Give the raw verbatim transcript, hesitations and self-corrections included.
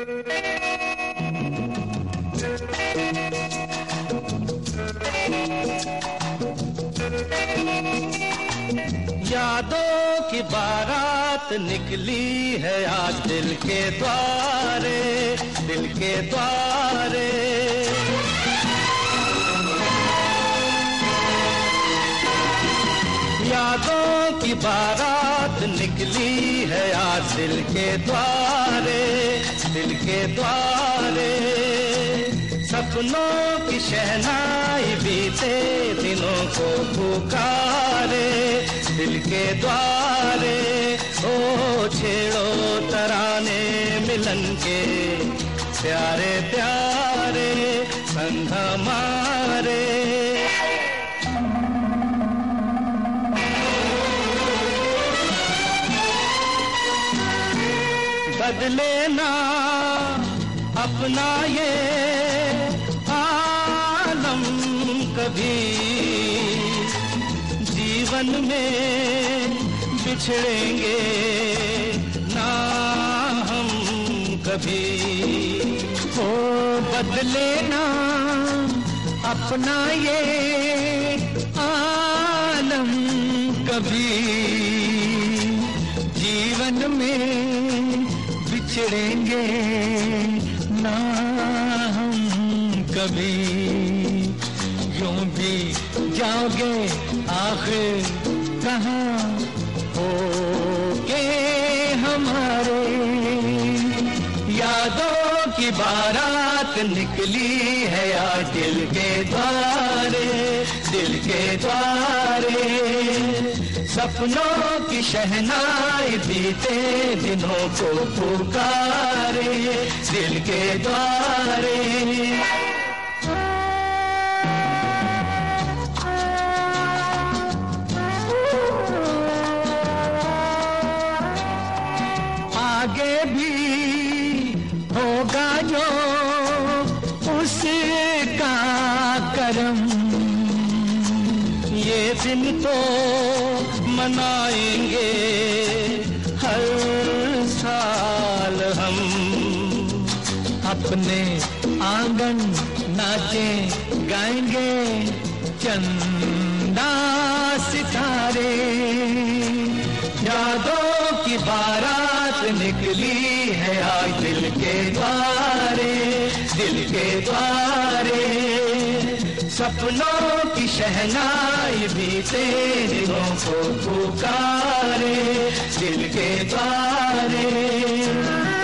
यादों की बारात निकली है आज दिल के द्वारे, दिल के द्वारे। यादों की बारात निकली है आज दिल के द्वारे, दिल के द्वारे। सपनों की शहनाई बीते दिनों को पुकारे, दिल के द्वारे। ओ छेड़ो तराने मिलन के प्यारे प्यारे संग हमारे। बदले ना अपना ये आलम कभी, जीवन में बिछड़ेंगे ना हम कभी। ओ बदले ना अपना ये आलम कभी, जीवन में बिछड़ेंगे ना हम कभी। यूं भी जाओगे आखिर कहाँ हो के हमारे। यादों की बारात निकली है यार दिल के द्वारे, दिल के द्वारे। सपनों की शहनाई बीते दिनों को पुकारे, दिल के द्वारे। आगे भी होगा जो उसका करम, ये दिन तो मनाएंगे हर साल हम। अपने आंगन नाचे गाएंगे चंदा सितारे। यादों की बारात निकली है आज दिल के द्वारे, दिल के द्वारे। सपनों की शहनाई बीते दिनों को पुकारे, दिल के द्वारे।